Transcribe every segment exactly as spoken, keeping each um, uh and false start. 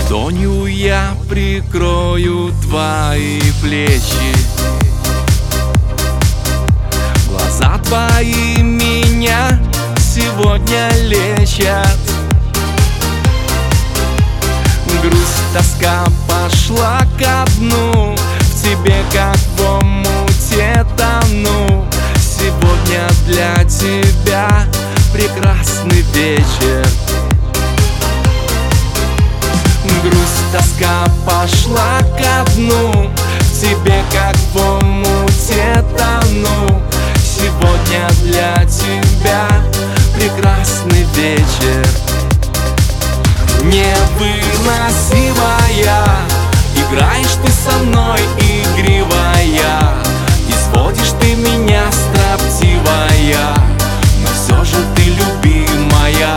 Ладонью я прикрою твои плечи, глаза твои меня сегодня лечат. Грусть, тоска пошла ко дну, в тебе как в омуте тону. Сегодня для тебя прекрасный вечер. Грусть, тоска пошла ко дну, в тебе как в омуте тону. Сегодня для тебя прекрасный вечер. Невыносимая, играешь ты со мной игривая, изводишь ты меня строптивая, но все же ты любимая.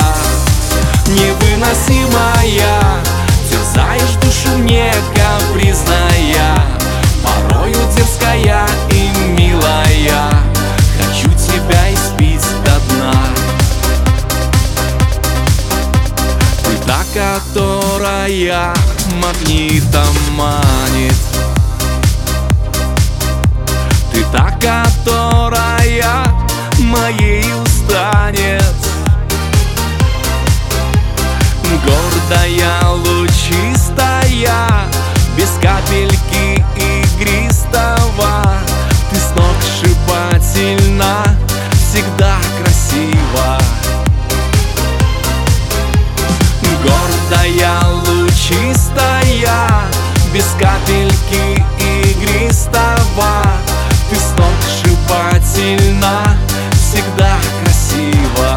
Невыносимая, терзаешь душу мне капризная, порою дерзкая и милая, хочу тебя испить до дна. Ты та, которая магнитом манит, ты та, которая моей станет. Гордая, лучистая, без капельки игристого, ты сногсшибательна, всегда красива. Гордая, лучистая, без капельки игристого, ты сногсшибательна, всегда красива.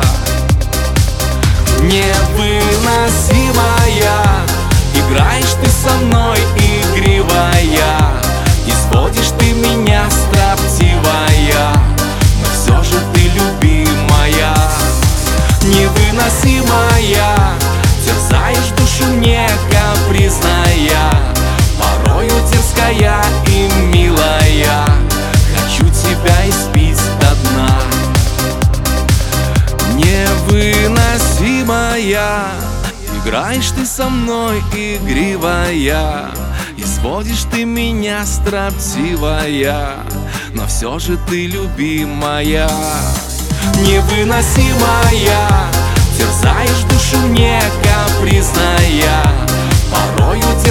Невыносимая, играешь ты со мной игривая, изводишь ты меня строптивая, но все же ты любимая. Невыносимая, терзаешь душу мне капризная, порою дерзкая и милая, хочу тебя испить до дна. Невыносимая, играешь ты со мной игривая, изводишь ты меня строптивая, но все же ты любимая. Невыносимая, терзаешь душу мне капризная, порою